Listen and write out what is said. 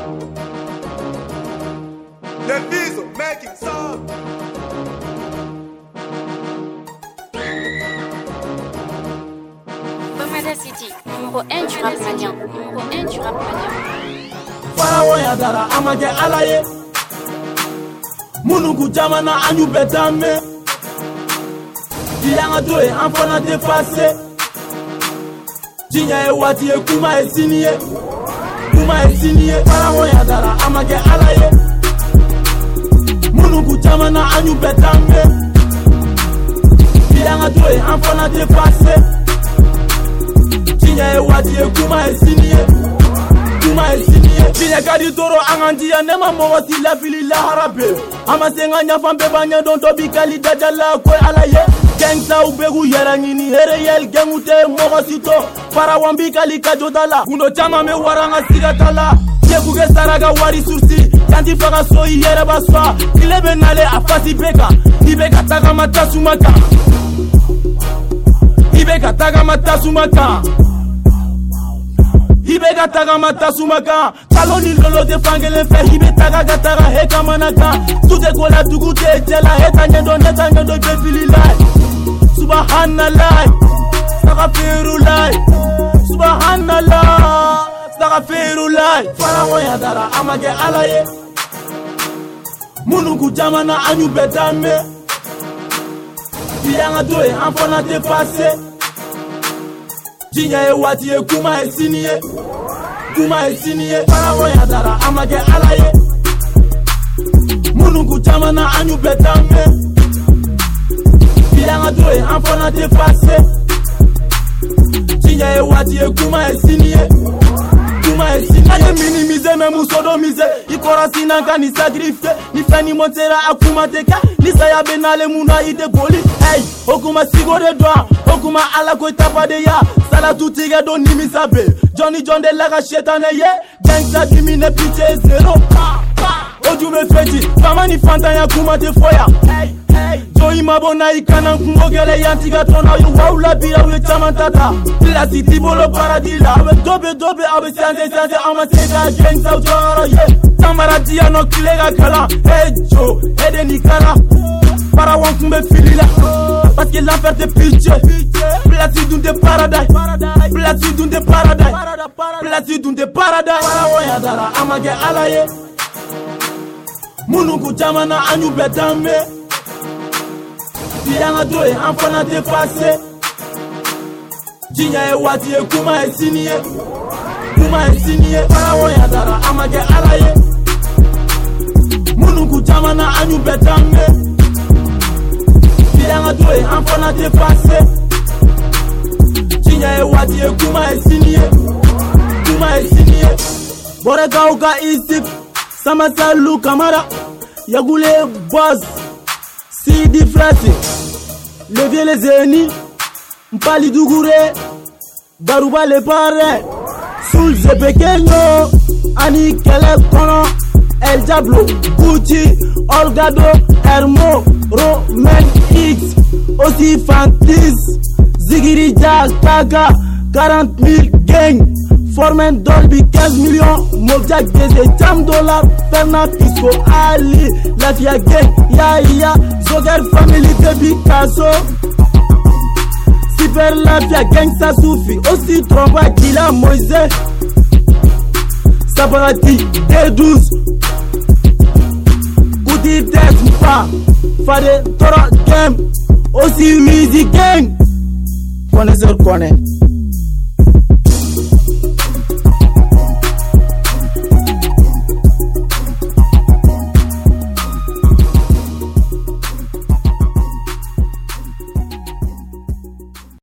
Les Viso making sound. Bamada City, numéro 1 du rap malien. Numéro 1 du rap malien. Farawo ya dara amake alaye. Munugu jamana anyu betame. Diyanga doye enfana dépassé. Jinya e wati e kuma e sinie. Kuma e sinie. Farawo ya dara amake alaye. Munugu jamana anyu betame. Diyanga doye enfana dépassé. Jinya e wati e kuma e sinie. Kuma e sinie. Jinya kadi toro angandia nema mawati la fili la harabe. Ama senga nyafambe banya don tobi kali dajala kwe alaye. Gangsta ubegu yarangini here yel gangute mogosito. Para wambi kali kajodala. Uno chama me waranga sigatala. Yekuge saraga wari sursi. Kanti faga soyi yere baswa. Ilebe nale afasi beka. Ibeka taga matasumaka. Ibeka taga matasumaka. Ibeka taga matasumaka. Kaloni lolo de fangele fe. Ibe taga gatara heka manaka. Tute kola dugute jela. Heta nyendo neta nyendo befili lai. Subhanallah. Astaghfirullah. Subhanallah. Astaghfirullah. Farawo ya dara amage alaye. Munugu jamana anyu betame. Diyanga doye enfana dépassé. Jinya e wati e kuma e sinie. Kuma e sinie. Farawo ya dara amage alaye. Munugu jamana anyu betame. Diyanga doye enfana dépassé. Jinya e wati e kuma e sinie. Kuma e sinie. Anye minimize me musodomize. Ikora sinanka ni sacrifice. Ni feni montera akuma teka. Lisa ya benale muna ide boli. Hey, okuma sigo de doa. Okuma ala ko tapa de ya. Sala tutiga do nimi sabe. Johnny John de laga shetane ye. Gangsta dimine pite zero. Oju me feti. Mama ni fanta ya kuma te foya. Hey, hey. Joey mabona ikana kumogele yantiga tona yo waula bira we chamantata. La city bolo paradis la. Abe dobe abe sanse ama sega gangsta utara ye. Tamara dia no kilega kala. Hey Joe, ede ni kala. Para wankumbe filila. Parce que l'enfer te pitié. Plati d'un de paradise. Plati d'un de paradise. Plati d'un de paradise. Farawo ya dara amage alaye. Munugu jamana anyu betame. Diyanga doye enfana dépassé. Jinya e wati e kuma e sinie. Kuma e sinie. Farawo ya dara amage alaye. Munugu jamana anyu betame. Diyanga doye enfana dépassé. Jinya e wati e kuma e sinie. Kuma e sinie. Boreka uka isip. Samasalu Kamara. Yagoule Boss. Sidi Frati. Levier les Zeni. Mpali Dougouré. Baruba le Pare. Soulze Pequeño. Ani Kele Kono. El Diablo. Gucci. Olgado. Hermo. Roman X. Aussi Fantis. Zigiri Jazz. Kaka. 40 000 gang. Formen Dolby 15 millions. Mobjak Beze $10. Fernand Pisco Ali. Lafia Gang. Yaya. Zoger Family de Picasso. Super Lafia Gang ça suffit. Aussi Tromba Gila Moïse. Sabarati D12. Kouti Test Mpa. Fade Toro Game. Aussi Music Gang. Connaisseur connaît.